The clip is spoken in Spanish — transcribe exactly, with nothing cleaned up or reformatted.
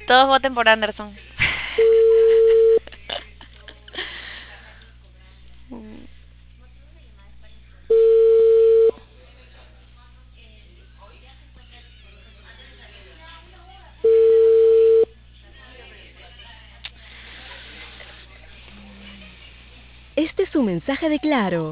Todos voten por Anderson. Este es un mensaje de Claro.